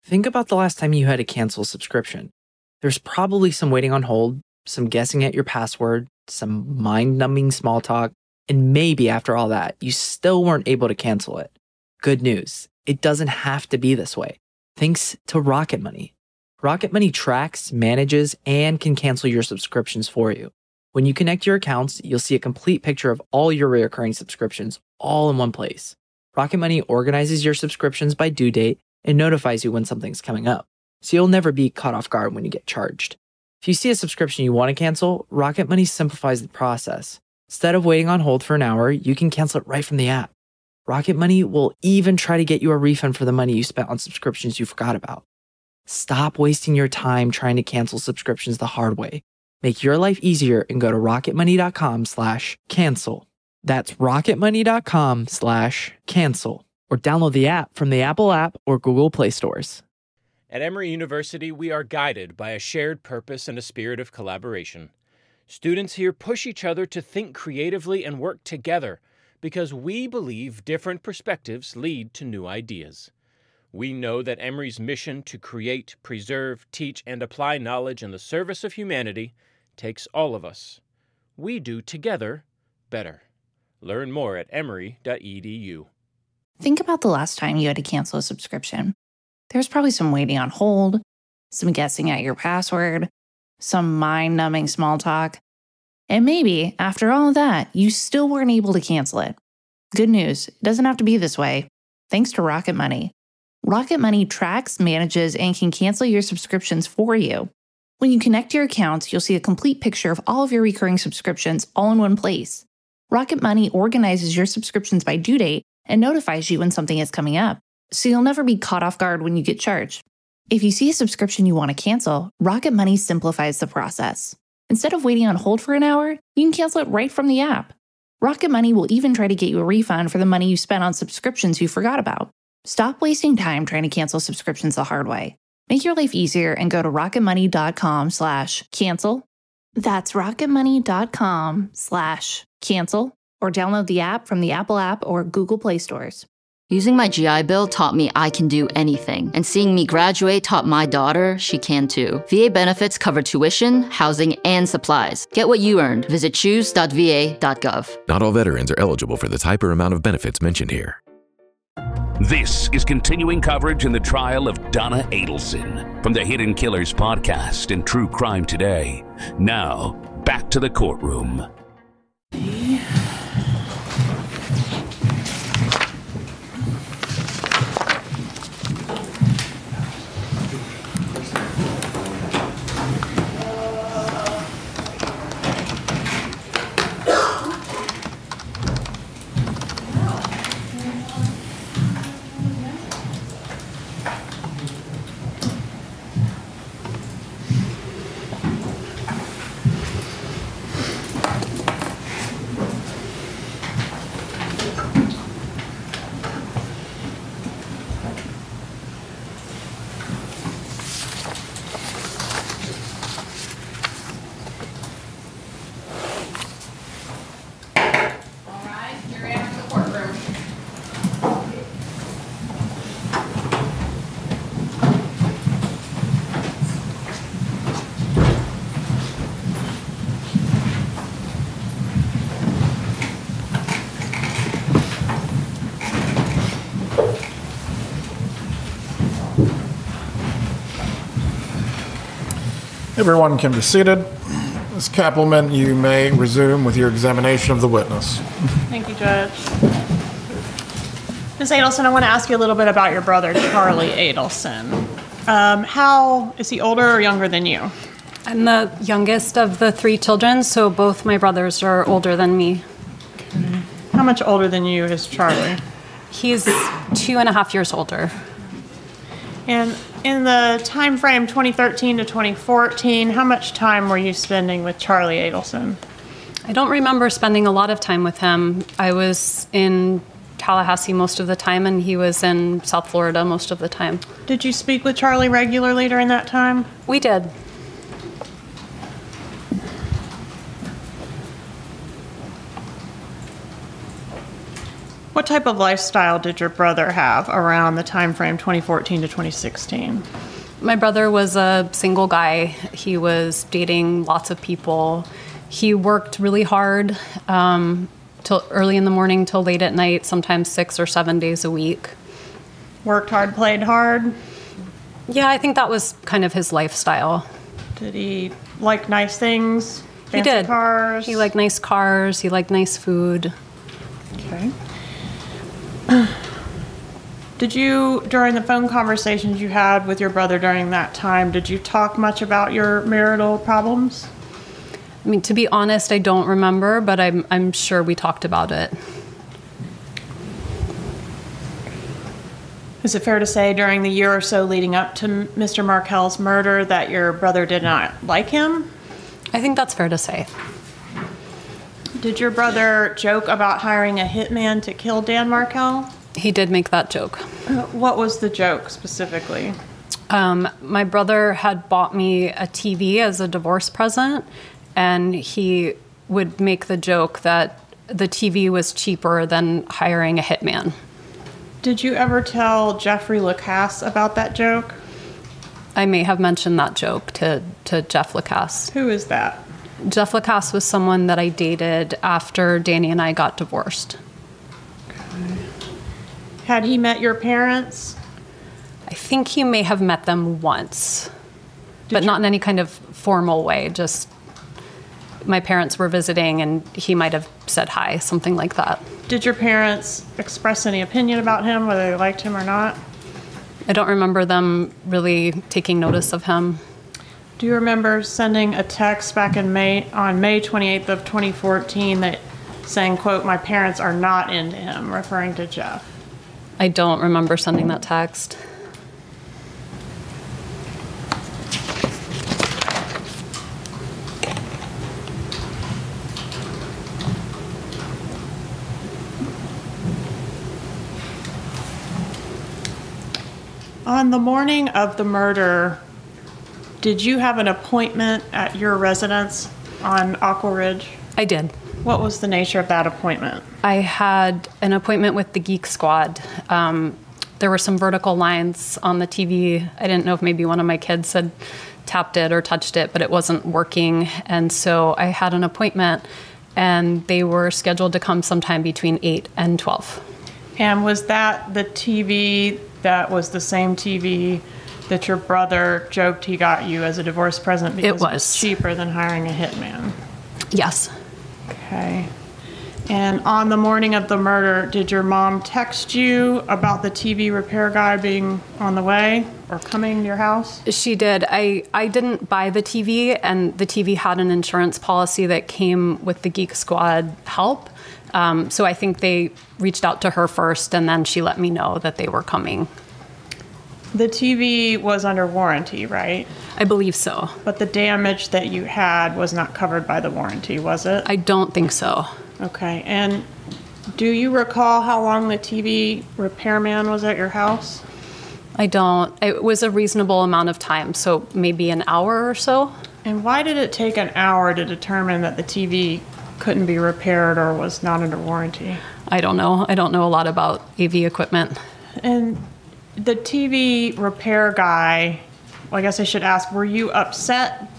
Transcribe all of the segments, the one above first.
Think about the last time you had to cancel a subscription. There's probably some waiting on hold, some guessing at your password, some mind-numbing small talk, and maybe after all that, you still weren't able to cancel it. Good news, it doesn't have to be this way. Thanks to Rocket Money. Rocket Money tracks, manages, and can cancel your subscriptions for you. When you connect your accounts, you'll see a complete picture of all your recurring subscriptions all in one place. Rocket Money organizes your subscriptions by due date and notifies you when something's coming up, so you'll never be caught off guard when you get charged. If you see a subscription you want to cancel, Rocket Money simplifies the process. Instead of waiting on hold for an hour, you can cancel it right from the app. Rocket Money will even try to get you a refund for the money you spent on subscriptions you forgot about. Stop wasting your time trying to cancel subscriptions the hard way. Make your life easier and go to rocketmoney.com/cancel. That's rocketmoney.com/cancel. Or download the app from the Apple app or Google Play stores. At Emory University, we are guided by a shared purpose and a spirit of collaboration. Students here push each other to think creatively and work together because we believe different perspectives lead to new ideas. We know that Emory's mission to create, preserve, teach, and apply knowledge in the service of humanity takes all of us. We do together better. Learn more at emory.edu. Think about the last time you had to cancel a subscription. There's probably some waiting on hold, some guessing at your password, some mind-numbing small talk, and maybe, after all of that, you still weren't able to cancel it. Good news, it doesn't have to be this way. Thanks to Rocket Money. Rocket Money tracks, manages, and can cancel your subscriptions for you. When you connect your accounts, you'll see a complete picture of all of your recurring subscriptions all in one place. Rocket Money organizes your subscriptions by due date and notifies you when something is coming up, so you'll never be caught off guard when you get charged. If you see a subscription you want to cancel, Rocket Money simplifies the process. Instead of waiting on hold for an hour, you can cancel it right from the app. Rocket Money will even try to get you a refund for the money you spent on subscriptions you forgot about. Stop wasting time trying to cancel subscriptions the hard way. Make your life easier and go to rocketmoney.com/cancel. That's rocketmoney.com/cancel, or download the app from the Apple app or Google Play stores. Using my GI Bill taught me I can do anything, and seeing me graduate taught my daughter she can too. VA benefits cover tuition, housing, and supplies. Get what you earned. Visit choose.va.gov. Not all veterans are eligible for the type or amount of benefits mentioned here. This is continuing coverage in the trial of Donna Adelson from the Hidden Killers podcast and True Crime Today. Now, back to the courtroom. Everyone can be seated. Ms. Kappelman, you may resume with your examination of the witness. Thank you, Judge. Ms. Adelson, I want to ask you a little bit about your brother, Charlie Adelson. How is he older or younger than you? I'm the youngest of the three children, so both my brothers are older than me. Okay. How much older than you is Charlie? He's 2.5 years older. And in the time frame 2013 to 2014, how much time were you spending with Charlie Adelson? I don't remember spending a lot of time with him. I was in Tallahassee most of the time, and he was in South Florida most of the time. Did you speak with Charlie regularly during that time? We did. What type of lifestyle did your brother have around the time frame 2014 to 2016? My brother was a single guy. He was dating lots of people. He worked really hard till early in the morning till late at night, sometimes 6 or 7 days a week. Worked hard, played hard? Yeah, I think that was kind of his lifestyle. Did he like nice things? He Fancy did. Cars? He liked nice cars. He liked nice food. Okay. Did you, during the phone conversations you had with your brother during that time, did you talk much about your marital problems? I mean, to be honest, I don't remember, but I'm sure we talked about it. Is it fair to say during the year or so leading up to Mr. Markel's murder that your brother did not like him? I think that's fair to say. Did your brother joke about hiring a hitman to kill Dan Markel? He did make that joke. What was the joke specifically? My brother had bought me a TV as a divorce present, and he would make the joke that the TV was cheaper than hiring a hitman. Did you ever tell Jeffrey Lacasse about that joke? I may have mentioned that joke to Jeff Lacasse. Who is that? Jeff Lacasse was someone that I dated after Danny and I got divorced. Okay. Had he met your parents? I think he may have met them once, but not in any kind of formal way. Just my parents were visiting and he might have said hi, something like that. Did your parents express any opinion about him, whether they liked him or not? I don't remember them really taking notice of him. Do you remember sending a text back on May 28th of 2014 that saying, quote, "My parents are not into him," referring to Jeff? I don't remember sending that text. On the morning of the murder, did you have an appointment at your residence on Aqua Ridge? I did. What was the nature of that appointment? I had an appointment with the Geek Squad. There were some vertical lines on the TV. I didn't know if maybe one of my kids had tapped it or touched it, but it wasn't working. And so I had an appointment, and they were scheduled to come sometime between 8 and 12. And was that the TV that was the same TV that your brother joked he got you as a divorce present because it was cheaper than hiring a hitman? Yes. Okay. And on the morning of the murder, did your mom text you about the TV repair guy being on the way or coming to your house? She did. I didn't buy the TV, and the TV had an insurance policy that came with the Geek Squad help. So I think they reached out to her first, and then she let me know that they were coming. The TV was under warranty, right? I believe so. But the damage that you had was not covered by the warranty, was it? I don't think so. Okay. And do you recall how long the TV repairman was at your house? I don't. It was a reasonable amount of time, so maybe an hour or so. And why did it take an hour to determine that the TV couldn't be repaired or was not under warranty? I don't know. I don't know a lot about AV equipment. And the TV repair guy, well, I guess I should ask, were you upset,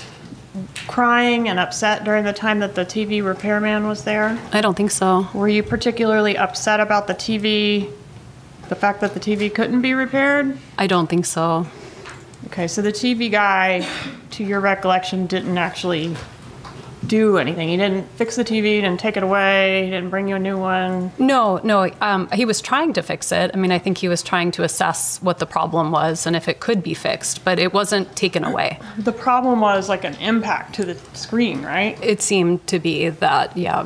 crying and upset during the time that the TV repairman was there? I don't think so. Were you particularly upset about the TV, the fact that the TV couldn't be repaired? I don't think so. Okay, so the TV guy, to your recollection, didn't actually do anything. He didn't fix the TV, he didn't take it away, he didn't bring you a new one. No. He was trying to fix it. I mean, I think he was trying to assess what the problem was and if it could be fixed, but it wasn't taken away. The problem was like an impact to the screen, right? It seemed to be that, yeah.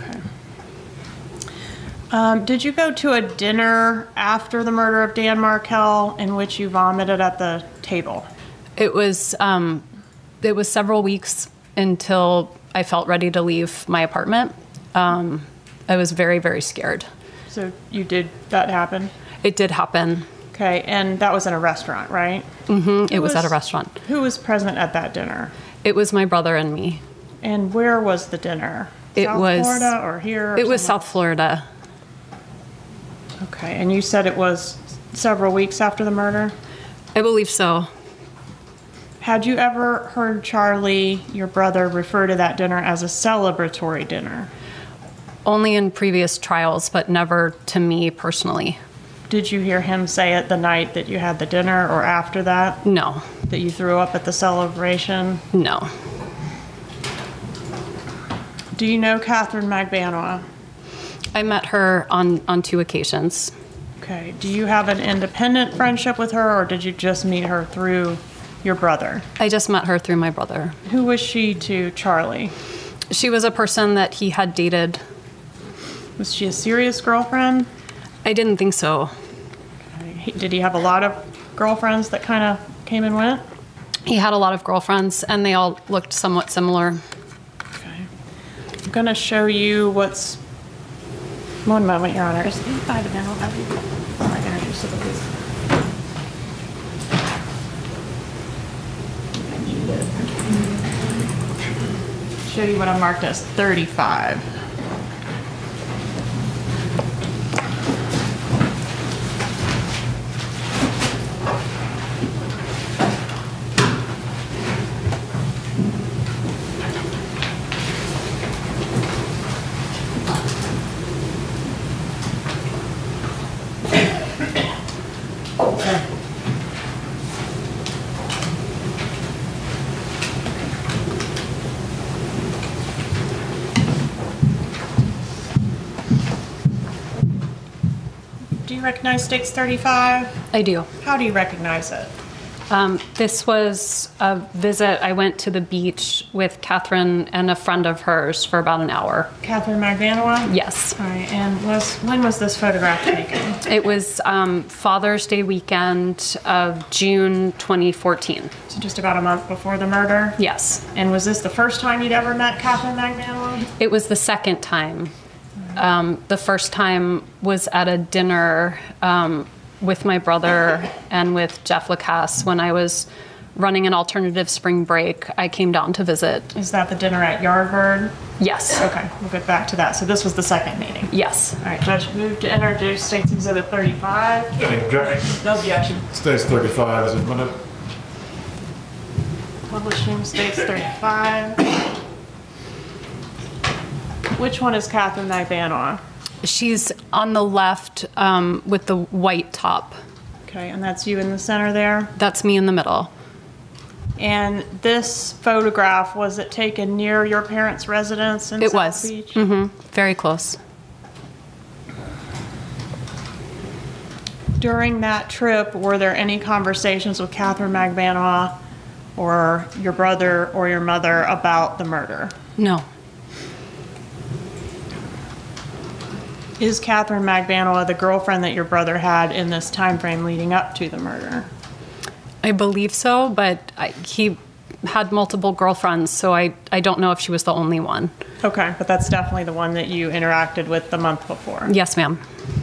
Okay. Did you go to a dinner after the murder of Dan Markel in which you vomited at the table? It was several weeks until I felt ready to leave my apartment. I was very, very scared. So that happened? It did happen. Okay, and that was in a restaurant, right? Mm-hmm. It was at a restaurant. Who was present at that dinner? It was my brother and me. And where was the dinner? South Florida or here? It was South Florida. Okay, and you said it was several weeks after the murder? I believe so. Had you ever heard Charlie, your brother, refer to that dinner as a celebratory dinner? Only in previous trials, but never to me personally. Did you hear him say it the night that you had the dinner or after that? No. That you threw up at the celebration? No. Do you know Catherine Magbanua? I met her on 2 occasions. Okay. Do you have an independent friendship with her, or did you just meet her through your brother? I just met her through my brother. Who was she to Charlie? She was a person that he had dated. Was she a serious girlfriend? I didn't think so. Okay. Did he have a lot of girlfriends that kind of came and went? He had a lot of girlfriends, and they all looked somewhat similar. Okay. I'm going to show you what's... One moment, Your Honor. By the panel, I'll introduce the police. Show you what I marked as 35. Do you recognize States 35? I do. How do you recognize it? This was a visit. I went to the beach with Catherine and a friend of hers for about an hour. Catherine Magbanua? Yes. All right, and when was this photograph taken? It was Father's Day weekend of June 2014. So just about a month before the murder? Yes. And was this the first time you'd ever met Catherine Magbanua? It was the second time. The first time was at a dinner with my brother and with Jeff Lacasse when I was running an alternative spring break. I came down to visit. Is that the dinner at Yardbird? Yes. Okay, we'll get back to that. So this was the second meeting? Yes. All right, Judge, move to introduce State's Exhibit 35. Any objection? No objection. States 35 is admitted. Publishing States 35. Which one is Catherine Magbanua? She's on the left with the white top. Okay, and that's you in the center there? That's me in the middle. And this photograph, was it taken near your parents' residence in South Beach? Mm-hmm. Very close. During that trip, were there any conversations with Catherine Magbanua or your brother or your mother about the murder? No. Is Catherine Magbanua the girlfriend that your brother had in this time frame leading up to the murder? I believe so, but he had multiple girlfriends, so I don't know if she was the only one. Okay, but that's definitely the one that you interacted with the month before. Yes, ma'am.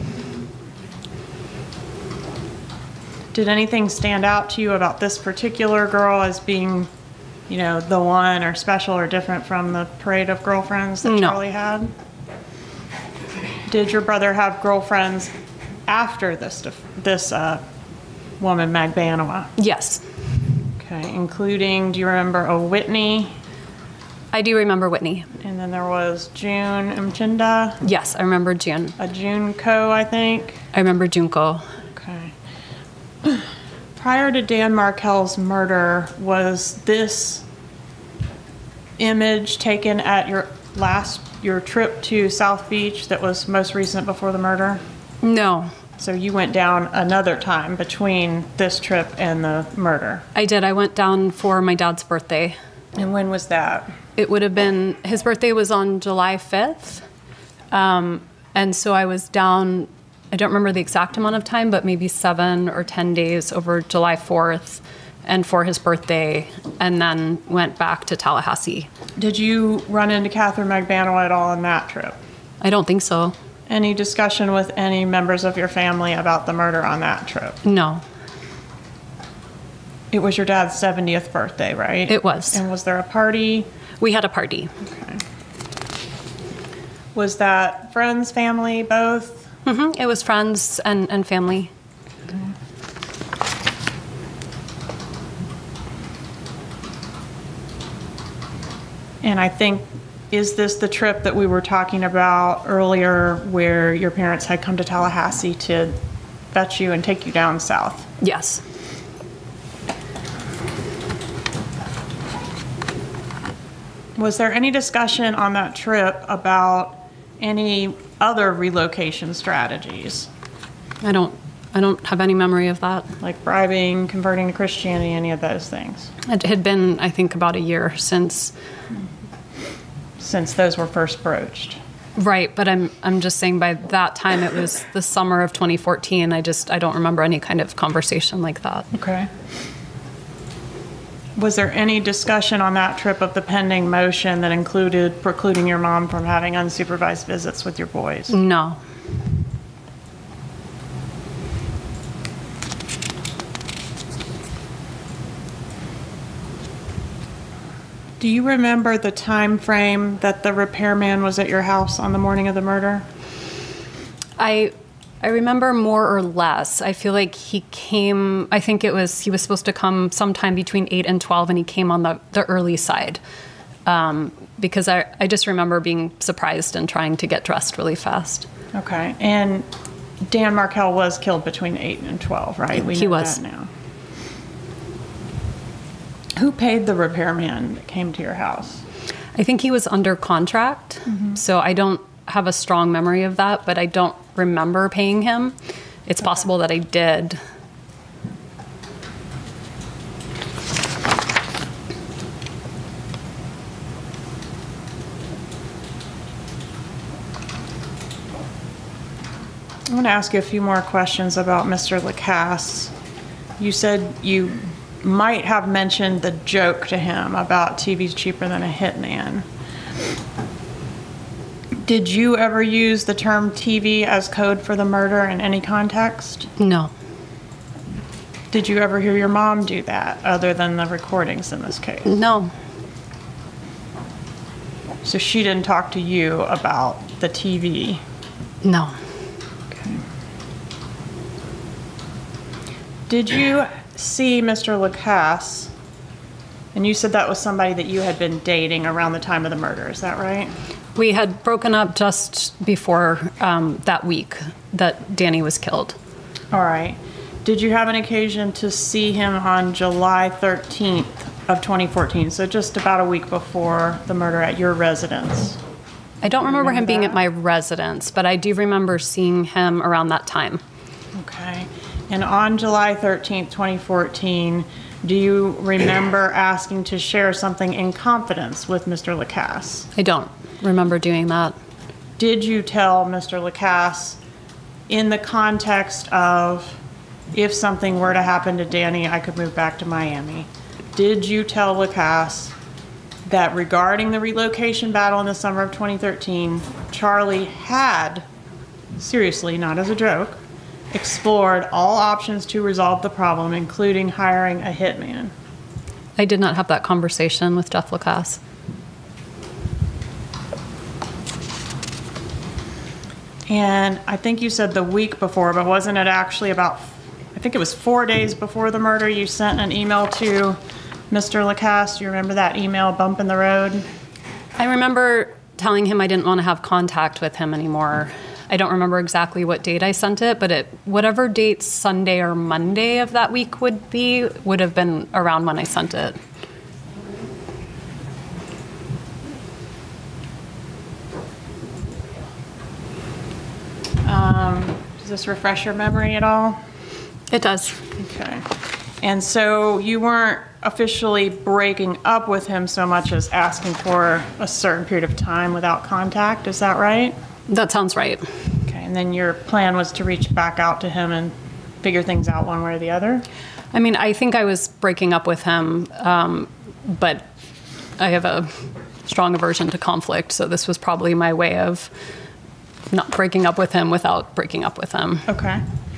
Did anything stand out to you about this particular girl as being, you know, the one or special or different from the parade of girlfriends that No. Charlie had? Did your brother have girlfriends after this woman, Magbanua? Yes. Okay, including, do you remember a Whitney? I do remember Whitney. And then there was June Mchinda? Yes, I remember June. A June Co, I think? I remember Junko. Okay. Prior to Dan Markel's murder, was this image taken at your trip to South Beach that was most recent before the murder? No. So you went down another time between this trip and the murder? I did. I went down for my dad's birthday. And when was that? It would have been, his birthday was on July 5th. And so I was down, I don't remember the exact amount of time, but maybe 7 or 10 days over July 4th and for his birthday, and then went back to Tallahassee. Did you run into Catherine Magbanua at all on that trip? I don't think so. Any discussion with any members of your family about the murder on that trip? No. It was your dad's 70th birthday, right? It was. And was there a party? We had a party. Okay. Was that friends, family, both? It was friends and family. And I think, is this the trip that we were talking about earlier where your parents had come to Tallahassee to fetch you and take you down south? Yes. Was there any discussion on that trip about any other relocation strategies? I don't have any memory of that. Like bribing, converting to Christianity, any of those things? It had been, I think, about a year since those were first broached. Right, but I'm just saying by that time it was the summer of 2014. I don't remember any kind of conversation like that. Okay. Was there any discussion on that trip of the pending motion that included precluding your mom from having unsupervised visits with your boys? No. Do you remember the time frame that the repairman was at your house on the morning of the murder? I remember more or less. I feel like he came, I think he was supposed to come sometime between 8 and 12, and he came on the early side. Because I just remember being surprised and trying to get dressed really fast. Okay. And Dan Markell was killed between 8 and 12, right? He was. That now. Who paid the repairman that came to your house? I think he was under contract, so I don't have a strong memory of that, but I don't remember paying him. It's possible that I did. I want to ask you a few more questions about Mr. Lacasse. You said you might have mentioned the joke to him about TV's cheaper than a hitman. Did you ever use the term TV as code for the murder in any context? No. Did you ever hear your mom do that, other than the recordings in this case? No. So she didn't talk to you about the TV? No. Okay. Did you see Mr. Lacasse, and you said that was somebody that you had been dating around the time of the murder, is that right? We had broken up just before that week that Danny was killed. All right. Did you have an occasion to see him on July 13th of 2014, so just about a week before the murder at your residence? I don't remember him being at my residence, but I do remember seeing him around that time. Okay. And on July 13th, 2014, do you remember asking to share something in confidence with Mr. Lacasse? I don't remember doing that. Did you tell Mr. Lacasse, in the context of if something were to happen to Danny, I could move back to Miami, did you tell Lacasse that regarding the relocation battle in the summer of 2013, Charlie had, seriously, not as a joke, explored all options to resolve the problem, including hiring a hitman? I did not have that conversation with Jeff Lacasse. And I think you said the week before, but wasn't it actually about, I think it was 4 days before the murder, you sent an email to Mr. Lacasse? Do you remember that email, bump in the road? I remember telling him I didn't want to have contact with him anymore. I don't remember exactly what date I sent it, but whatever date Sunday or Monday of that week would have been around when I sent it. Does this refresh your memory at all? It does. Okay. And so you weren't officially breaking up with him so much as asking for a certain period of time without contact, is that right? That sounds right. Okay, and then your plan was to reach back out to him and figure things out one way or the other? I mean, I think I was breaking up with him, but I have a strong aversion to conflict, so this was probably my way of not breaking up with him without breaking up with him. Okay.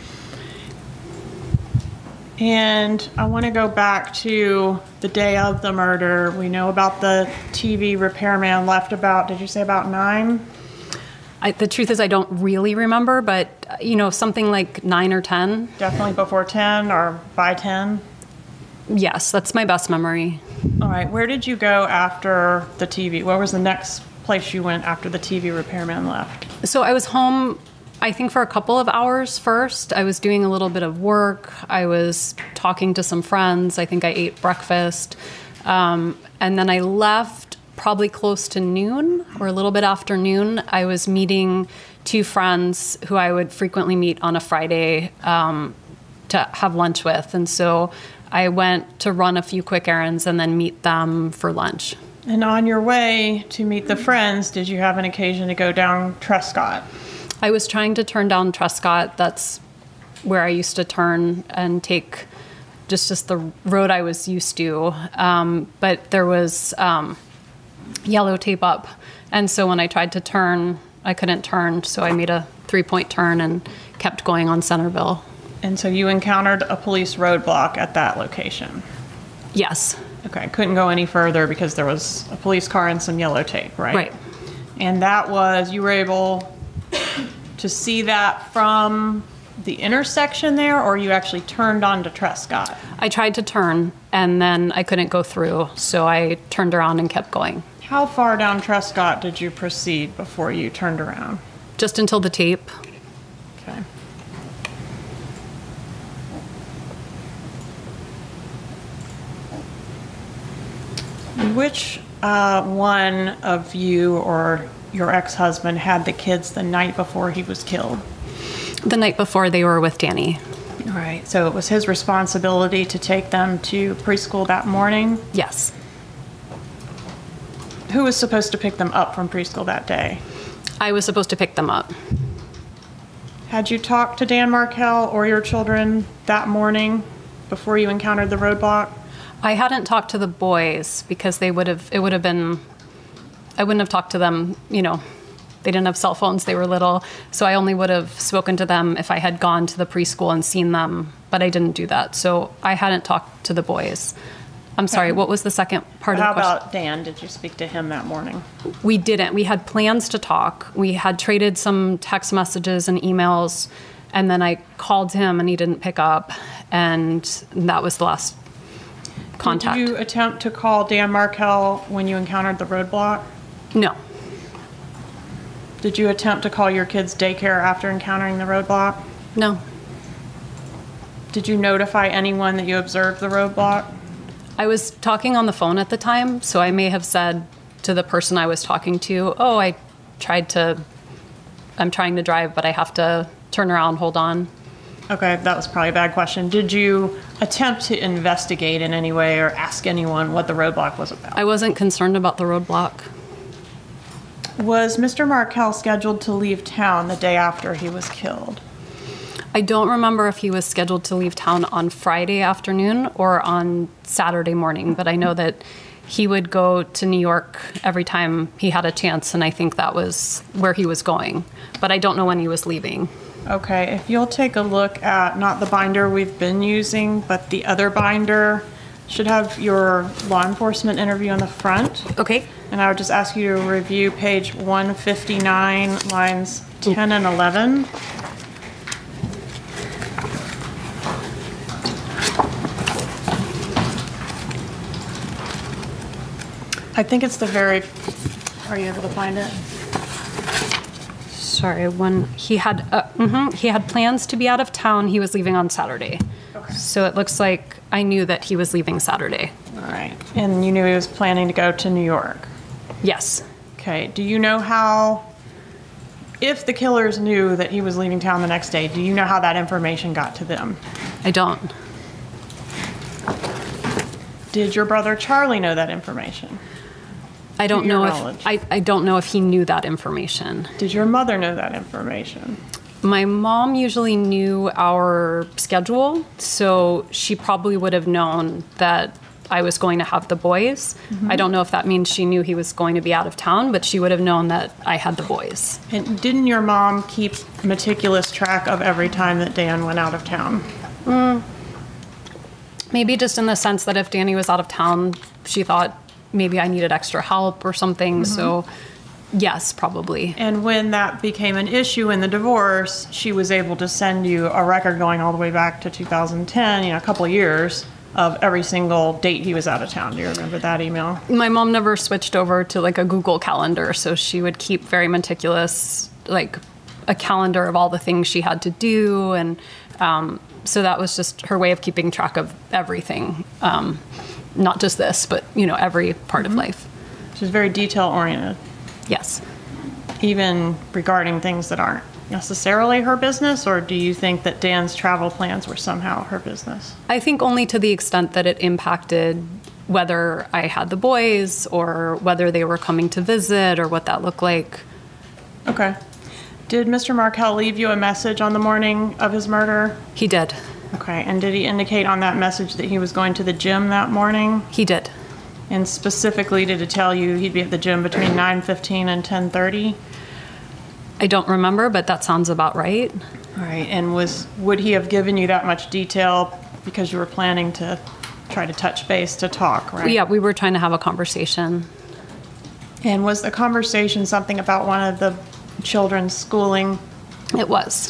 And I want to go back to the day of the murder. We know about the TV repairman left about, did you say about 9? The truth is I don't really remember, but, something like 9 or 10. Definitely before 10 or by 10? Yes, that's my best memory. All right. Where did you go after the TV? Where was the next place you went after the TV repairman left? So I was home, I think, for a couple of hours first. I was doing a little bit of work. I was talking to some friends. I think I ate breakfast. And then I left probably close to noon or a little bit after noon. I was meeting 2 friends who I would frequently meet on a Friday to have lunch with. And so I went to run a few quick errands and then meet them for lunch. And on your way to meet the friends, did you have an occasion to go down Trescott? I was trying to turn down Trescott. That's where I used to turn and take just the road I was used to. But there was yellow tape up. And so when I tried to turn, I couldn't turn. So I made a 3-point turn and kept going on Centerville. And so you encountered a police roadblock at that location? Yes. Okay, couldn't go any further because there was a police car and some yellow tape, right? Right. And that was, you were able to see that from the intersection there, or you actually turned onto Trescott? I tried to turn, and then I couldn't go through, so I turned around and kept going. How far down Trescott did you proceed before you turned around? Just until the tape. Okay. Which one of you or your ex-husband had the kids the night before he was killed? The night before, they were with Danny. All right. So it was his responsibility to take them to preschool that morning? Yes. Who was supposed to pick them up from preschool that day? I was supposed to pick them up. Had you talked to Dan Markell or your children that morning before you encountered the roadblock? I hadn't talked to the boys because I wouldn't have talked to them, they didn't have cell phones, they were little. So I only would have spoken to them if I had gone to the preschool and seen them, but I didn't do that. So I hadn't talked to the boys. I'm sorry, what was the second part of the question? How about Dan? Did you speak to him that morning? We didn't. We had plans to talk. We had traded some text messages and emails, and then I called him and he didn't pick up, and that was the last contact. Did you attempt to call Dan Markell when you encountered the roadblock? No. Did you attempt to call your kids' daycare after encountering the roadblock? No. Did you notify anyone that you observed the roadblock? I was talking on the phone at the time, so I may have said to the person I was talking to, I'm trying to drive, but I have to turn around, hold on. Okay, that was probably a bad question. Did you attempt to investigate in any way or ask anyone what the roadblock was about? I wasn't concerned about the roadblock. Was Mr. Markell scheduled to leave town the day after he was killed? I don't remember if he was scheduled to leave town on Friday afternoon or on Saturday morning, but I know that he would go to New York every time he had a chance, and I think that was where he was going. But I don't know when he was leaving. Okay, if you'll take a look at not the binder we've been using, but the other binder, should have your law enforcement interview on the front. Okay. And I would just ask you to review page 159, lines 10 and 11. I think it's the very, are you able to find it? Sorry, when he had plans to be out of town, he was leaving on Saturday. Okay. So it looks like I knew that he was leaving Saturday. All right. And you knew he was planning to go to New York? Yes. Okay. Do you know how, if the killers knew that he was leaving town the next day, do you know how that information got to them? I don't. Did your brother Charlie know that information? I don't know if I don't know if he knew that information. Did your mother know that information? My mom usually knew our schedule, so she probably would have known that I was going to have the boys. Mm-hmm. I don't know if that means she knew he was going to be out of town, but she would have known that I had the boys. And didn't your mom keep meticulous track of every time that Dan went out of town? Maybe just in the sense that if Danny was out of town, she thought maybe I needed extra help or something. Mm-hmm. So Yes, probably. And when that became an issue in the divorce, she was able to send you a record going all the way back to 2010, a couple of years of every single date he was out of town. Do you remember that email? My mom never switched over to like a Google Calendar, so she would keep very meticulous, like a calendar of all the things she had to do. And so that was just her way of keeping track of everything. Not just this, but, every part of life. She's very detail-oriented. Yes. Even regarding things that aren't necessarily her business, or do you think that Dan's travel plans were somehow her business? I think only to the extent that it impacted whether I had the boys or whether they were coming to visit or what that looked like. Okay. Did Mr. Markel leave you a message on the morning of his murder? He did. Okay. And did he indicate on that message that he was going to the gym that morning? He did. And specifically, did it tell you he'd be at the gym between 9:15 and 10:30? I don't remember, but that sounds about right. All right. And would he have given you that much detail because you were planning to try to touch base to talk, right? Yeah, we were trying to have a conversation. And was the conversation something about one of the children's schooling? It was.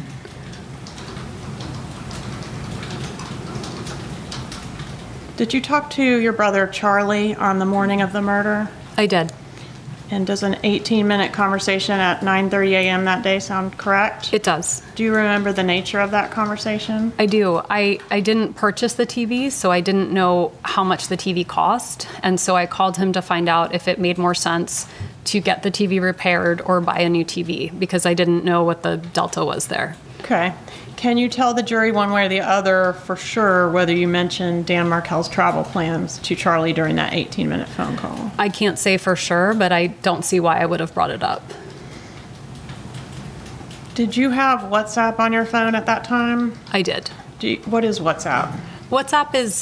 Did you talk to your brother Charlie on the morning of the murder? I did. And does an 18-minute conversation at 9:30 a.m. that day sound correct? It does. Do you remember the nature of that conversation? I do. I didn't purchase the TV, so I didn't know how much the TV cost. And so I called him to find out if it made more sense to get the TV repaired or buy a new TV, because I didn't know what the delta was there. Okay. Can you tell the jury one way or the other for sure whether you mentioned Dan Markel's travel plans to Charlie during that 18-minute phone call? I can't say for sure, but I don't see why I would have brought it up. Did you have WhatsApp on your phone at that time? I did. What is WhatsApp? WhatsApp is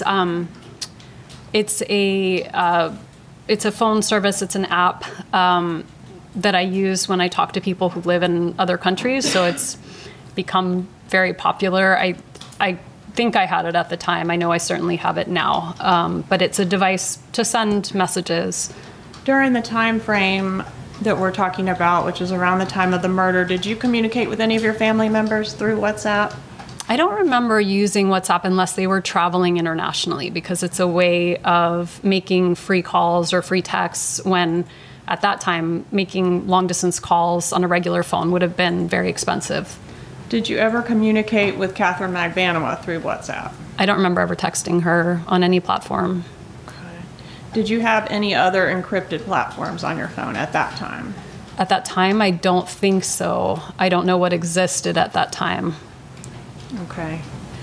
it's a phone service. It's an app that I use when I talk to people who live in other countries. So it's become very popular. I think I had it at the time. I know I certainly have it now. But it's a device to send messages. During the time frame that we're talking about, which is around the time of the murder, did you communicate with any of your family members through WhatsApp? I don't remember using WhatsApp unless they were traveling internationally, because it's a way of making free calls or free texts when, at that time, making long-distance calls on a regular phone would have been very expensive. Did you ever communicate with Catherine Magbanua through WhatsApp? I don't remember ever texting her on any platform. Okay. Did you have any other encrypted platforms on your phone at that time? At that time, I don't think so. I don't know what existed at that time. Okay.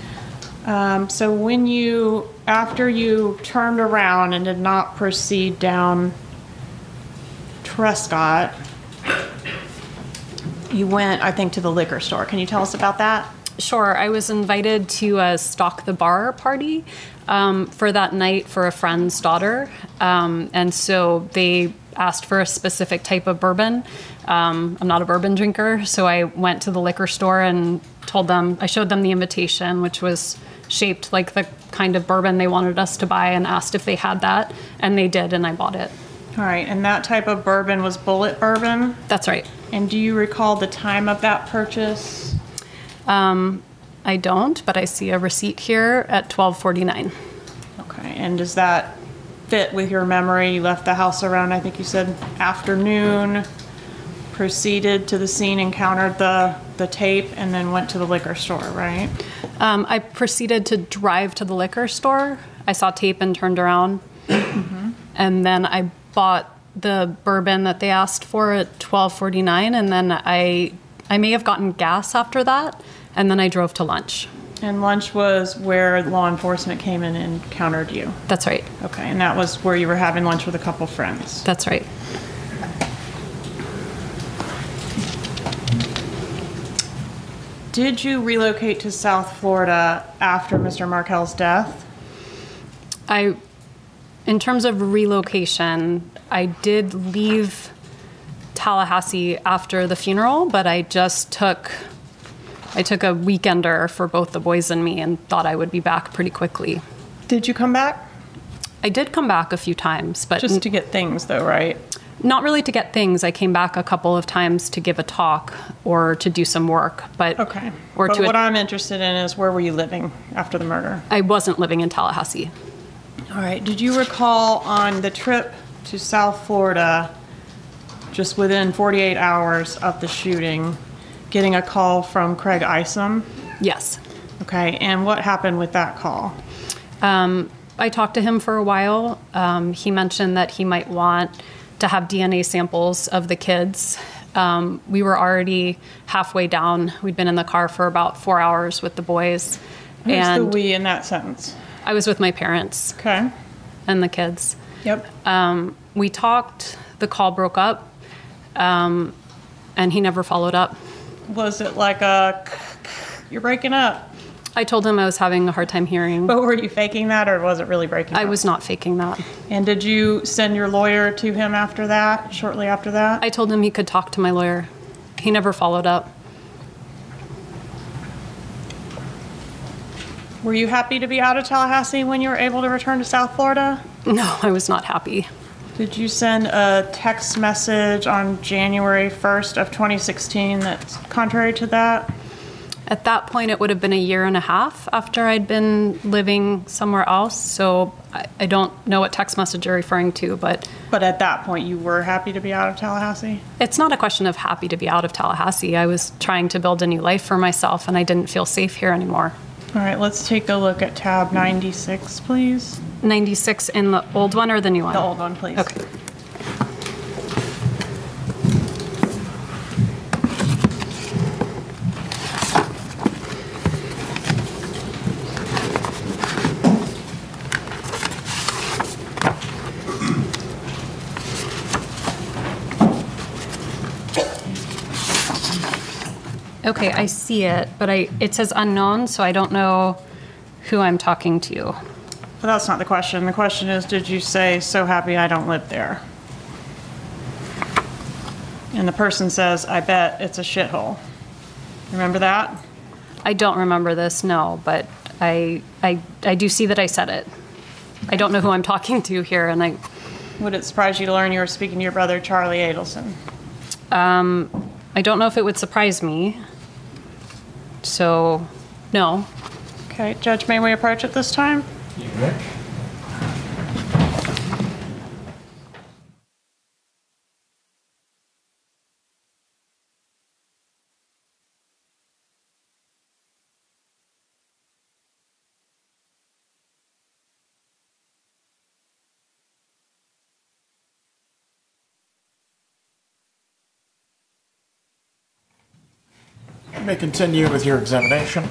So after you turned around and did not proceed down Trescott, you went, I think, to the liquor store. Can you tell us about that? Sure. I was invited to a Stock the Bar party for that night for a friend's daughter. And so they asked for a specific type of bourbon. I'm not a bourbon drinker, so I went to the liquor store and I showed them the invitation, which was shaped like the kind of bourbon they wanted us to buy, and asked if they had that. And they did, and I bought it. All right. And that type of bourbon was Bullet bourbon? That's right. And do you recall the time of that purchase? I don't, but I see a receipt here at 12:49. Okay. And does that fit with your memory? You left the house around, I think you said, afternoon, proceeded to the scene, encountered the tape, and then went to the liquor store, right? I proceeded to drive to the liquor store. I saw tape and turned around. Mm-hmm. And then I bought the bourbon that they asked for at 12:49, and then I may have gotten gas after that, and then I drove to lunch. And lunch was where law enforcement came in and encountered you? That's right. Okay, and that was where you were having lunch with a couple friends? That's right. Did you relocate to South Florida after Mr. Markel's death? In terms of relocation, I did leave Tallahassee after the funeral, but I took a weekender for both the boys and me and thought I would be back pretty quickly. Did you come back? I did come back a few times, but just to get things though, right? Not really to get things. I came back a couple of times to give a talk or to do some work, but Okay. Or But to what I'm interested in is where were you living after the murder? I wasn't living in Tallahassee. All right. Did you recall on the trip to South Florida, just within 48 hours of the shooting, getting a call from Craig Isom? Yes. Okay. And what happened with that call? I talked to him for a while. He mentioned that he might want to have DNA samples of the kids. We were already halfway down. We'd been in the car for about 4 hours with the boys. Who's the we in that sentence? I was with my parents Okay. and the kids. Yep. We talked, the call broke up, and he never followed up. Was it like a, you're breaking up? I told him I was having a hard time hearing. But were you faking that or was it really breaking up? I was not faking that. And did you send your lawyer to him after that, shortly after that? I told him he could talk to my lawyer. He never followed up. Were you happy to be out of Tallahassee when you were able to return to South Florida? No, I was not happy. Did you send a text message on January 1st of 2016 that's contrary to that? At that point, it would have been a year and a half after I'd been living somewhere else. So I don't know what text message you're referring to, but at that point, you were happy to be out of Tallahassee? it's not a question of happy to be out of Tallahassee. I was trying to build a new life for myself, and I didn't feel safe here anymore. All right, let's take a look at tab 96, please. 96 in the old one or the new one? The old one, please. Okay. Okay, I see it, but it says unknown, so I don't know who I'm talking to. But that's not the question. The question is, did you say, so happy I don't live there? And the person says, I bet it's a shithole. Remember that? I don't remember this, no, but I do see that I said it. I don't know who I'm talking to here, and I... Would it surprise you to learn you were speaking to your brother, Charlie Adelson? I don't know if it would surprise me. So, no. Okay, Judge, may we approach it this time? You may. You may continue with your examination.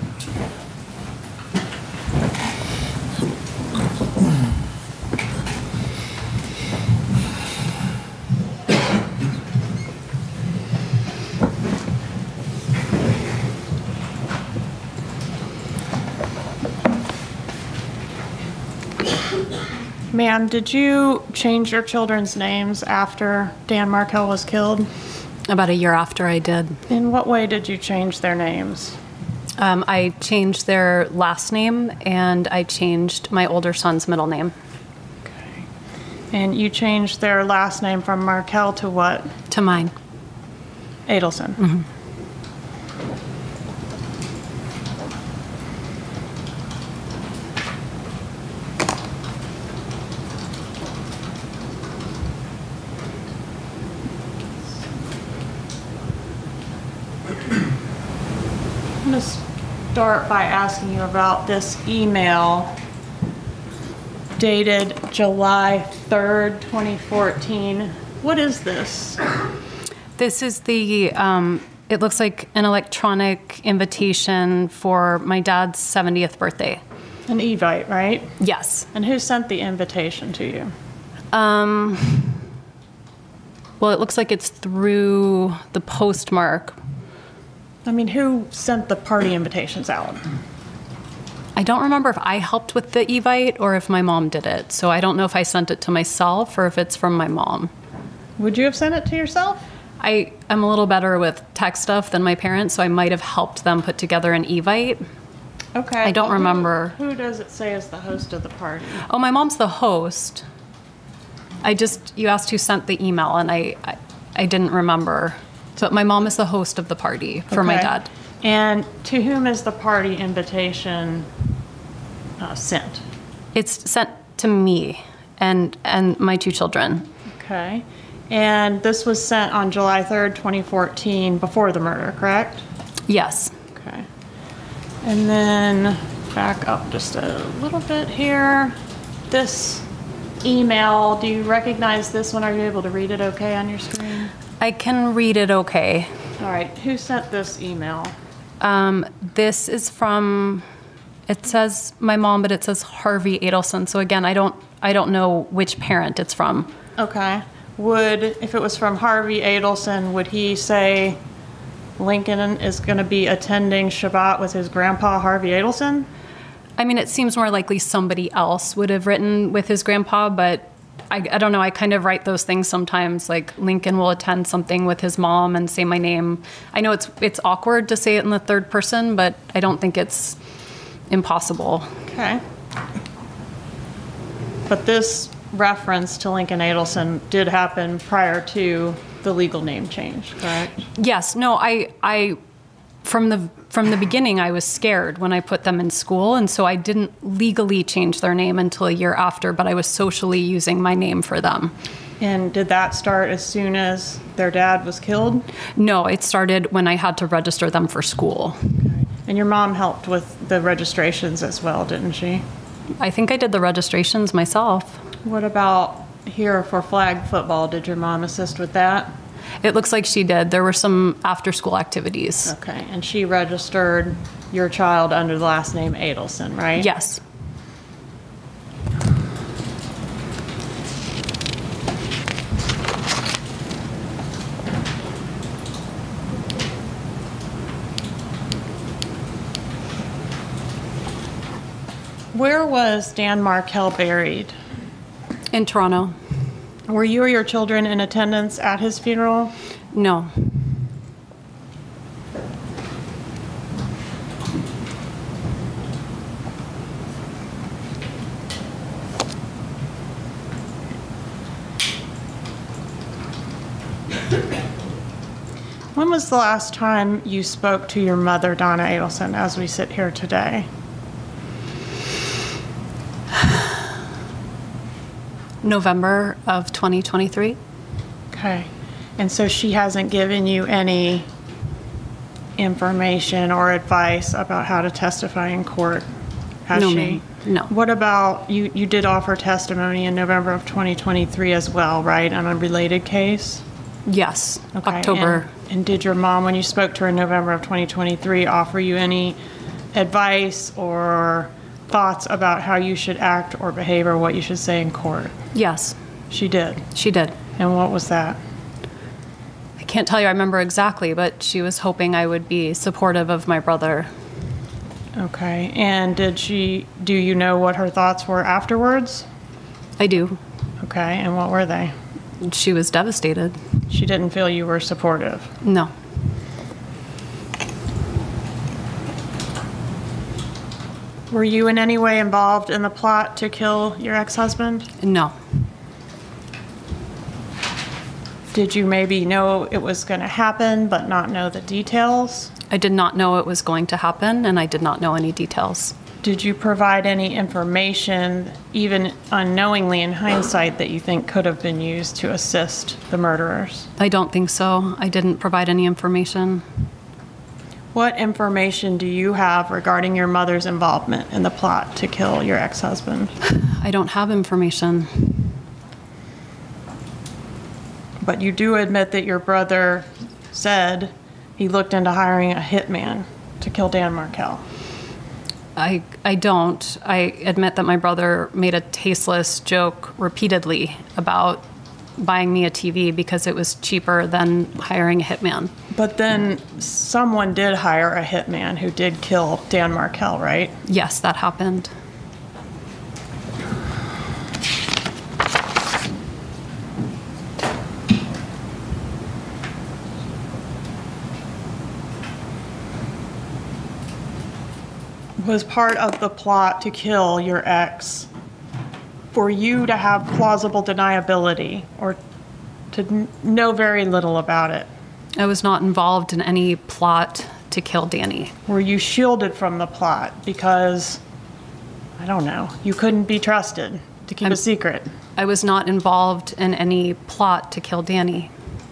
Ma'am, did you change your children's names after Dan Markel was killed? About a year after I did. In what way did you change their names? I changed their last name, and I changed my older son's middle name. Okay. And you changed their last name from Markel to what? To mine. Adelson. Mm-hmm. I'm going to start by asking you about this email dated July 3rd, 2014. What is this? This is the, it looks like an electronic invitation for my dad's 70th birthday. An Evite, right? Yes. And who sent the invitation to you? Well, it looks like it's through the postmark. I mean, who sent the party invitations out? I don't remember if I helped with the Evite or if my mom did it. So I don't know if I sent it to myself or if it's from my mom. Would you have sent it to yourself? I'm a little better with tech stuff than my parents, so I might have helped them put together an Evite. Okay. I don't remember. Who does it say is the host of the party? Oh, my mom's the host. You asked who sent the email, and I didn't remember. So my mom is the host of the party for my dad. And to whom is the party invitation sent? It's sent to me and my 2 children. Okay. And this was sent on July 3rd, 2014, before the murder, correct? Yes. Okay. And then back up just a little bit here. This email, do you recognize this one? Are you able to read it okay on your screen? I can read it okay. All right. Who sent this email? This is from, it says my mom, but it says Harvey Adelson. So again, I don't know which parent it's from. Okay. If it was from Harvey Adelson, would he say Lincoln is going to be attending Shabbat with his grandpa, Harvey Adelson? I mean, it seems more likely somebody else would have written with his grandpa, but I don't know. I kind of write those things sometimes, like Lincoln will attend something with his mom and say my name. I know it's awkward to say it in the third person, but I don't think it's impossible. Okay. But this reference to Lincoln Adelson did happen prior to the legal name change, correct? Yes. No, I from the beginning, I was scared when I put them in school, and so I didn't legally change their name until a year after, but I was socially using my name for them. And did that start as soon as their dad was killed? No, it started when I had to register them for school. Okay. And your mom helped with the registrations as well, didn't she? I think I did the registrations myself. What about here for flag football? Did your mom assist with that? It looks like she did. There were some after-school activities. Okay, and she registered your child under the last name Adelson, right? Yes. Where was Dan Markel buried? In Toronto. Were you or your children in attendance at his funeral? No. When was the last time you spoke to your mother, Donna Adelson, as we sit here today? November of 2023. Okay. And so she hasn't given you any information or advice about how to testify in court, has No, she? ma'am. No. What about, you did offer testimony in November of 2023 as well, right, on a related case? Yes. Okay. October. And did your mom, when you spoke to her in November of 2023, offer you any advice or thoughts about how you should act or behave or what you should say in court? Yes. She did. She did. And what was that? I can't tell you I remember exactly, but she was hoping I would be supportive of my brother. Okay. And do you know what her thoughts were afterwards? I do. Okay. And what were they? She was devastated. She didn't feel you were supportive. No. Were you in any way involved in the plot to kill your ex-husband? No. Did you maybe know it was going to happen but not know the details? I did not know it was going to happen, and I did not know any details. Did you provide any information, even unknowingly in hindsight, that you think could have been used to assist the murderers? I don't think so. I didn't provide any information. What information do you have regarding your mother's involvement in the plot to kill your ex-husband? I don't have information. But you do admit that your brother said he looked into hiring a hitman to kill Dan Markel. I don't. I admit that my brother made a tasteless joke repeatedly about buying me a TV because it was cheaper than hiring a hitman. But then someone did hire a hitman who did kill Dan Markel, right? Yes, that happened. Was part of the plot to kill your ex for you to have plausible deniability or to know very little about it? I was not involved in any plot to kill Danny. Were you shielded from the plot because, I don't know, you couldn't be trusted to keep a secret? I was not involved in any plot to kill Danny.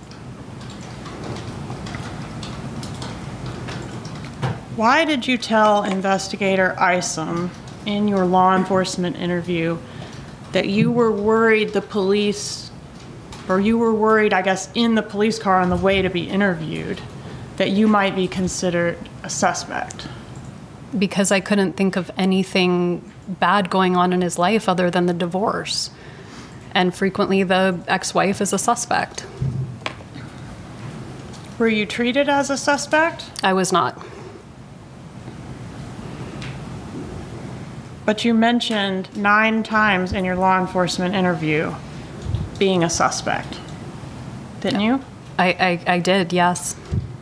Why did you tell investigator Isom in your law enforcement interview that you were worried the police, or you were worried, I guess, in the police car on the way to be interviewed, that you might be considered a suspect? Because I couldn't think of anything bad going on in his life other than the divorce. And frequently the ex-wife is a suspect. Were you treated as a suspect? I was not. But you mentioned 9 times in your law enforcement interview being a suspect, didn't you? I did, yes.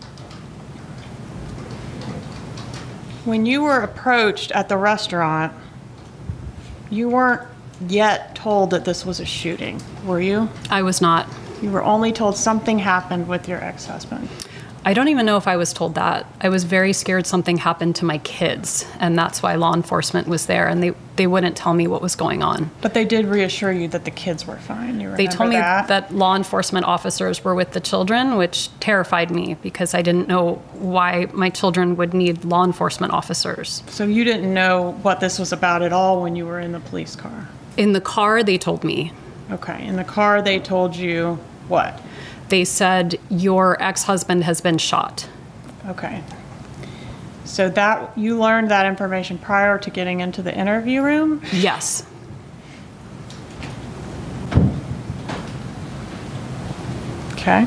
When you were approached at the restaurant, you weren't yet told that this was a shooting, were you? I was not. You were only told something happened with your ex-husband. I don't even know if I was told that. I was very scared something happened to my kids, and that's why law enforcement was there, and they wouldn't tell me what was going on. But they did reassure you that the kids were fine. You remember They told me that? that law enforcement officers were with the children, which terrified me because I didn't know why my children would need law enforcement officers. So you didn't know what this was about at all when you were in the police car? In the car, they told me. Okay, in the car they told you what? They said, your ex-husband has been shot. Okay. So that you learned that information prior to getting into the interview room? Yes. Okay.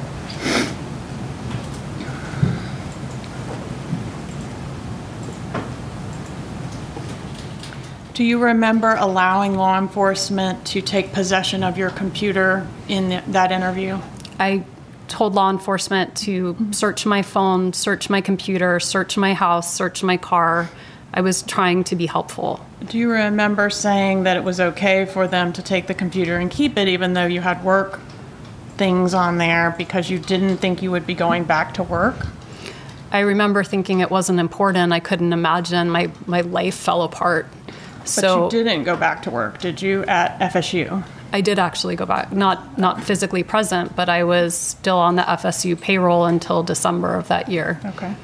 Do you remember allowing law enforcement to take possession of your computer in that interview? I told law enforcement to search my phone, search my computer, search my house, search my car. I was trying to be helpful. Do you remember saying that it was okay for them to take the computer and keep it even though you had work things on there because you didn't think you would be going back to work? I remember thinking it wasn't important. I couldn't imagine. My life fell apart. But you didn't go back to work, did you, at FSU? I did actually go back, not physically present, but I was still on the FSU payroll until December of that year. Okay.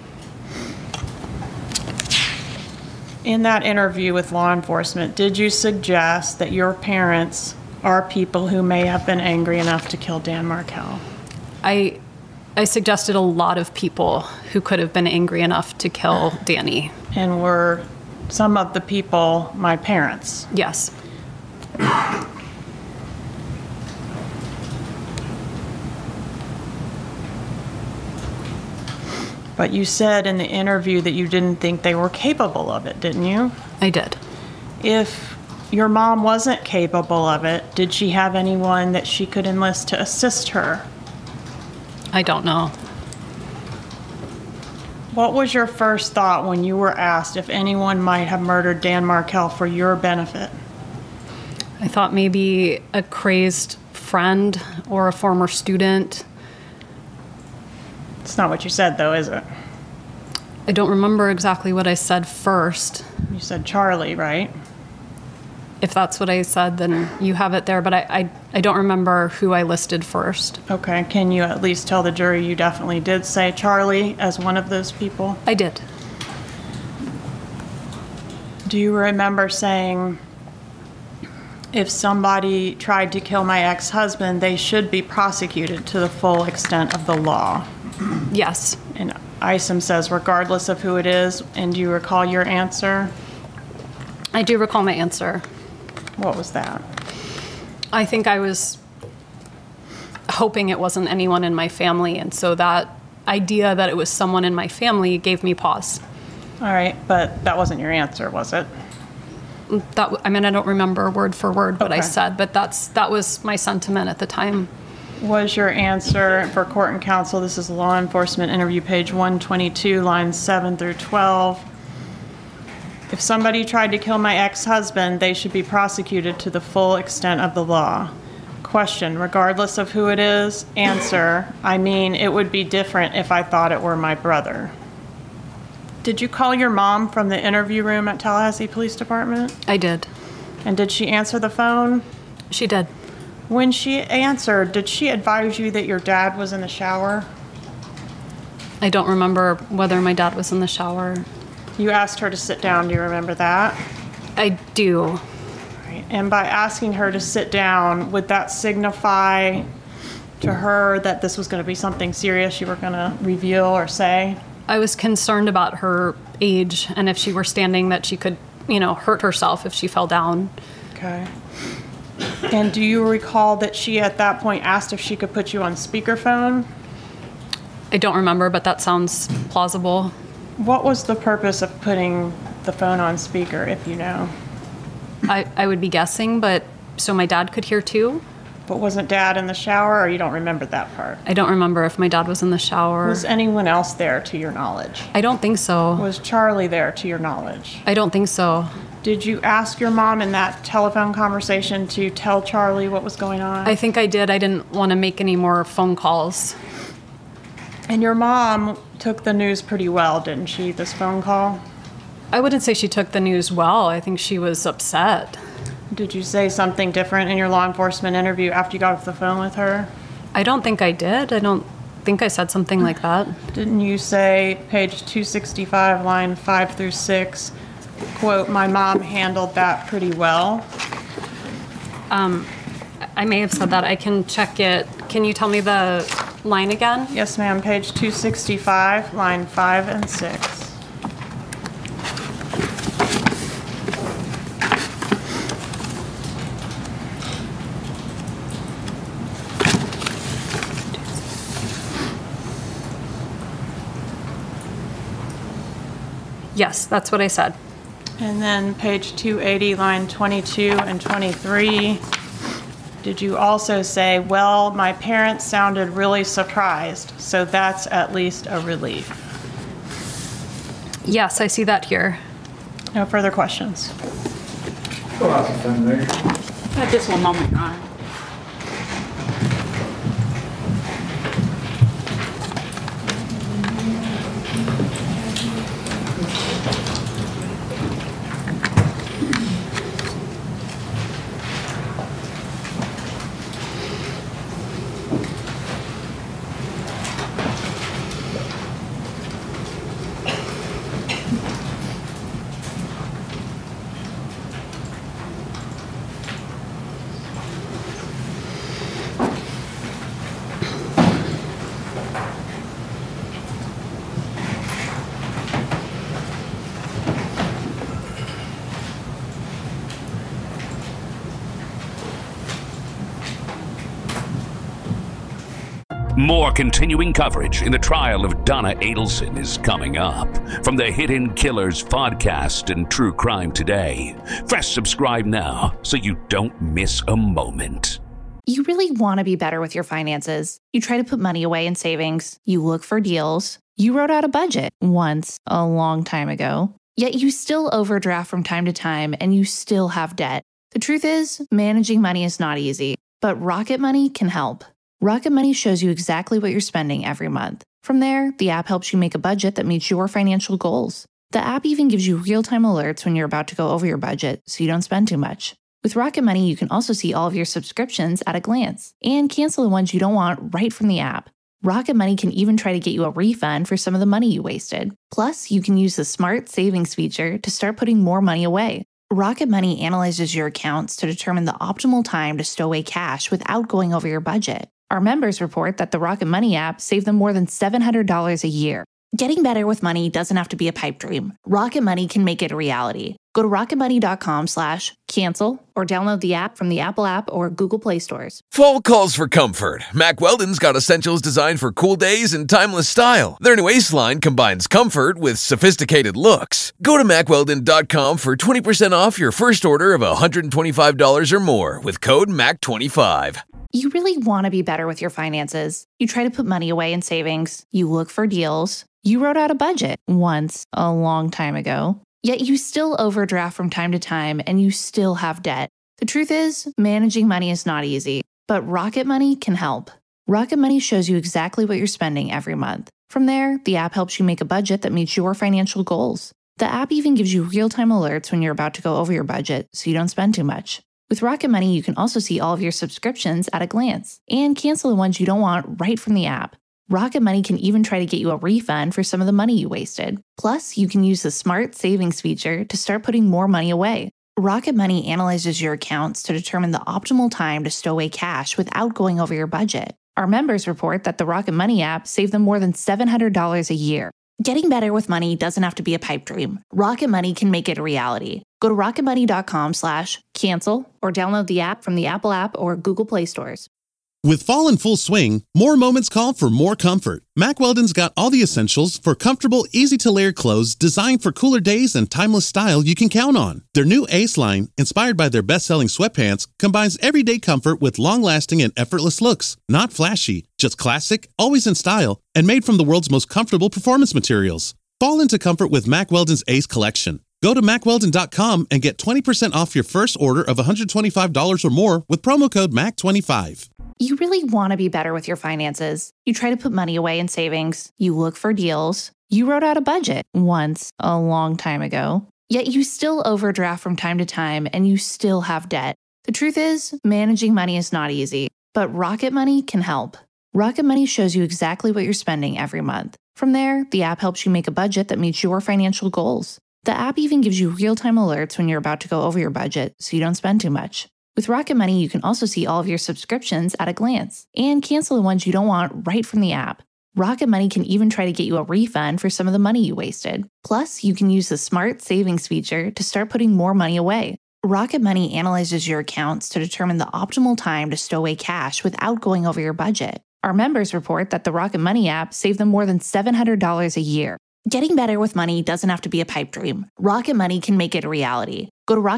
In that interview with law enforcement, did you suggest that your parents are people who may have been angry enough to kill Dan Markel? I suggested a lot of people who could have been angry enough to kill Danny. And were some of the people my parents? Yes. But you said in the interview that you didn't think they were capable of it, didn't you? I did. If your mom wasn't capable of it, did she have anyone that she could enlist to assist her? I don't know. What was your first thought when you were asked if anyone might have murdered Dan Markel for your benefit? I thought maybe a crazed friend or a former student. It's not what you said, though, is it? I don't remember exactly what I said first. You said Charlie, right? If that's what I said, then you have it there, but I don't remember who I listed first. Okay, can you at least tell the jury you definitely did say Charlie as one of those people? I did. Do you remember saying, if somebody tried to kill my ex-husband, they should be prosecuted to the full extent of the law? Yes. And Isom says, regardless of who it is, and do you recall your answer? I do recall my answer. What was that? I think I was hoping it wasn't anyone in my family, and so that idea that it was someone in my family gave me pause. All right, but that wasn't your answer, was it? I don't remember word for word what I Okay. said, but that was my sentiment at the time. Was your answer for court and counsel, this is law enforcement interview page 122, lines 7 through 12. If somebody tried to kill my ex-husband, they should be prosecuted to the full extent of the law. Question, regardless of who it is. Answer, I mean, it would be different if I thought it were my brother. Did you call your mom from the interview room at Tallahassee Police Department? I did. And did she answer the phone? She did. When she answered, did she advise you that your dad was in the shower? I don't remember whether my dad was in the shower. You asked her to sit down. Do you remember that? I do. Right. And by asking her to sit down, would that signify to her that this was going to be something serious you were going to reveal or say? I was concerned about her age and if she were standing that she could, hurt herself if she fell down. Okay. And do you recall that she at that point asked if she could put you on speakerphone? I don't remember, but that sounds plausible. What was the purpose of putting the phone on speaker, if you know? I would be guessing, but so my dad could hear too? But wasn't Dad in the shower, or you don't remember that part? I don't remember if my dad was in the shower. Was anyone else there to your knowledge? I don't think so. Was Charlie there to your knowledge? I don't think so. Did you ask your mom in that telephone conversation to tell Charlie what was going on? I think I did. I didn't want to make any more phone calls. And your mom took the news pretty well, didn't she, this phone call? I wouldn't say she took the news well. I think she was upset. Did you say something different in your law enforcement interview after you got off the phone with her? I don't think I did. I don't think I said something like that. Didn't you say, page 265, line 5 through 6, quote, my mom handled that pretty well? I may have said that. I can check it. Can you tell me the line again? Yes, ma'am. Page 265, line 5 and 6. Yes, that's what I said. And then page 280, line 22 and 23. Did you also say, well, my parents sounded really surprised, so that's at least a relief? Yes, I see that here. No further questions. Just one moment, Your Honor. More continuing coverage in the trial of Donna Adelson is coming up from the Hidden Killers podcast and True Crime Today. Press subscribe now so you don't miss a moment. You really want to be better with your finances. You try to put money away in savings. You look for deals. You wrote out a budget once a long time ago. Yet you still overdraft from time to time and you still have debt. The truth is, managing money is not easy, but Rocket Money can help. Rocket Money shows you exactly what you're spending every month. From there, the app helps you make a budget that meets your financial goals. The app even gives you real-time alerts when you're about to go over your budget so you don't spend too much. With Rocket Money, you can also see all of your subscriptions at a glance and cancel the ones you don't want right from the app. Rocket Money can even try to get you a refund for some of the money you wasted. Plus, you can use the Smart Savings feature to start putting more money away. Rocket Money analyzes your accounts to determine the optimal time to stow away cash without going over your budget. Our members report that the Rocket Money app saved them more than $700 a year. Getting better with money doesn't have to be a pipe dream. Rocket Money can make it a reality. Go to rocketmoney.com/cancel or download the app from the Apple App or Google Play stores. Fall calls for comfort. Mack Weldon's got essentials designed for cool days and timeless style. Their new Ace line combines comfort with sophisticated looks. Go to MackWeldon.com for 20% off your first order of $125 or more with code MAC25. You really want to be better with your finances. You try to put money away in savings. You look for deals. You wrote out a budget once a long time ago. Yet you still overdraft from time to time and you still have debt. The truth is, managing money is not easy, but Rocket Money can help. Rocket Money shows you exactly what you're spending every month. From there, the app helps you make a budget that meets your financial goals. The app even gives you real-time alerts when you're about to go over your budget so you don't spend too much. With Rocket Money, you can also see all of your subscriptions at a glance and cancel the ones you don't want right from the app. Rocket Money can even try to get you a refund for some of the money you wasted. Plus, you can use the Smart Savings feature to start putting more money away. Rocket Money analyzes your accounts to determine the optimal time to stow away cash without going over your budget. Our members report that the Rocket Money app saved them more than $700 a year. Getting better with money doesn't have to be a pipe dream. Rocket Money can make it a reality. Go to rocketmoney.com/cancel or download the app from the Apple app or Google Play stores. With fall in full swing, more moments call for more comfort. Mack Weldon's got all the essentials for comfortable, easy-to-layer clothes designed for cooler days and timeless style you can count on. Their new Ace line, inspired by their best-selling sweatpants, combines everyday comfort with long-lasting and effortless looks. Not flashy, just classic, always in style, and made from the world's most comfortable performance materials. Fall into comfort with Mack Weldon's Ace collection. Go to MackWeldon.com and get 20% off your first order of $125 or more with promo code MAC25. You really want to be better with your finances. You try to put money away in savings. You look for deals. You wrote out a budget once, a long time ago. Yet you still overdraft from time to time and you still have debt. The truth is, managing money is not easy, but Rocket Money can help. Rocket Money shows you exactly what you're spending every month. From there, the app helps you make a budget that meets your financial goals. The app even gives you real-time alerts when you're about to go over your budget so you don't spend too much. With Rocket Money, you can also see all of your subscriptions at a glance and cancel the ones you don't want right from the app. Rocket Money can even try to get you a refund for some of the money you wasted. Plus, you can use the Smart Savings feature to start putting more money away. Rocket Money analyzes your accounts to determine the optimal time to stow away cash without going over your budget. Our members report that the Rocket Money app saved them more than $700 a year. Getting better with money doesn't have to be a pipe dream. Rocket Money can make it a reality. Go to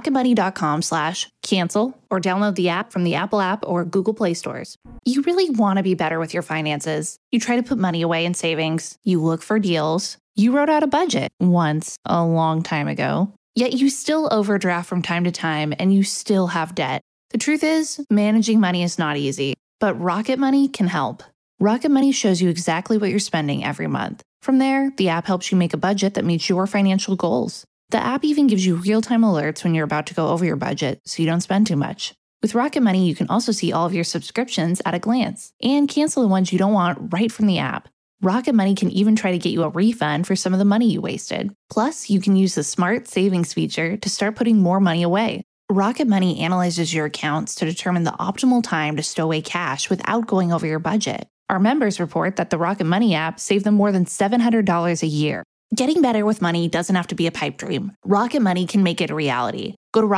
rocketmoney.com/cancel or download the app from the Apple app or Google Play stores. You really want to be better with your finances. You try to put money away in savings. You look for deals. You wrote out a budget once, a long time ago. Yet you still overdraft from time to time and you still have debt. The truth is, managing money is not easy, but Rocket Money can help. Rocket Money shows you exactly what you're spending every month. From there, the app helps you make a budget that meets your financial goals. The app even gives you real-time alerts when you're about to go over your budget so you don't spend too much. With Rocket Money, you can also see all of your subscriptions at a glance and cancel the ones you don't want right from the app. Rocket Money can even try to get you a refund for some of the money you wasted. Plus, you can use the Smart Savings feature to start putting more money away. Rocket Money analyzes your accounts to determine the optimal time to stow away cash without going over your budget. Our members report that the Rocket Money app saved them more than $700 a year. Getting better with money doesn't have to be a pipe dream. Rocket Money can make it a reality. Go to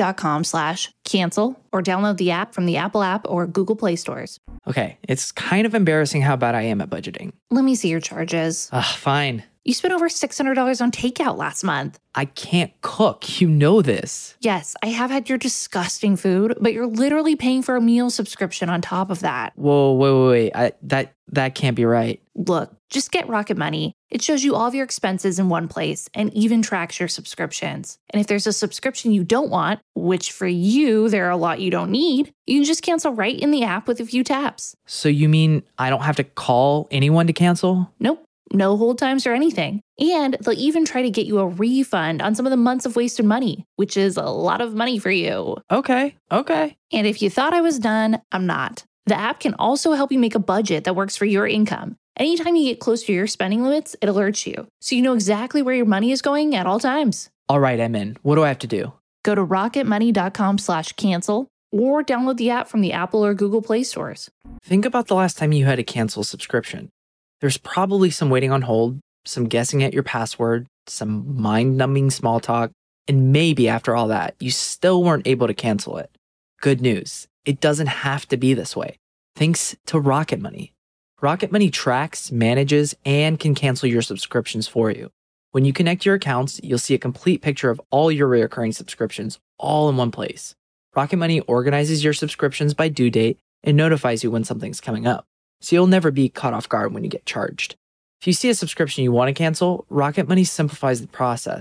rocketmoney.com/cancel or download the app from the Apple app or Google Play stores. Okay, it's kind of embarrassing how bad I am at budgeting. Let me see your charges. Fine. You spent over $600 on takeout last month. I can't cook. You know this. Yes, I have had your disgusting food, but you're literally paying for a meal subscription on top of that. Whoa, wait. That can't be right. Look, just get Rocket Money. It shows you all of your expenses in one place and even tracks your subscriptions. And if there's a subscription you don't want, which for you, there are a lot you don't need, you can just cancel right in the app with a few taps. So you mean I don't have to call anyone to cancel? Nope. No hold times or anything. And they'll even try to get you a refund on some of the months of wasted money, which is a lot of money for you. Okay. And if you thought I was done, I'm not. The app can also help you make a budget that works for your income. Anytime you get close to your spending limits, it alerts you, so you know exactly where your money is going at all times. All right, I'm in. What do I have to do? Go to rocketmoney.com/cancel or download the app from the Apple or Google Play stores. Think about the last time you had to cancel a subscription. There's probably some waiting on hold, some guessing at your password, some mind-numbing small talk, and maybe after all that, you still weren't able to cancel it. Good news, it doesn't have to be this way. Thanks to Rocket Money. Rocket Money tracks, manages, and can cancel your subscriptions for you. When you connect your accounts, you'll see a complete picture of all your recurring subscriptions all in one place. Rocket Money organizes your subscriptions by due date and notifies you when something's coming up, so you'll never be caught off guard when you get charged. If you see a subscription you want to cancel, Rocket Money simplifies the process.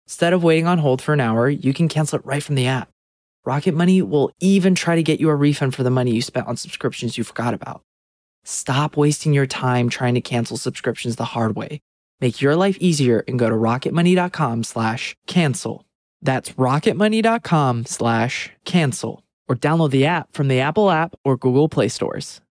Instead of waiting on hold for an hour, you can cancel it right from the app. Rocket Money will even try to get you a refund for the money you spent on subscriptions you forgot about. Stop wasting your time trying to cancel subscriptions the hard way. Make your life easier and go to rocketmoney.com/cancel. That's rocketmoney.com/cancel. Or download the app from the Apple app or Google Play stores.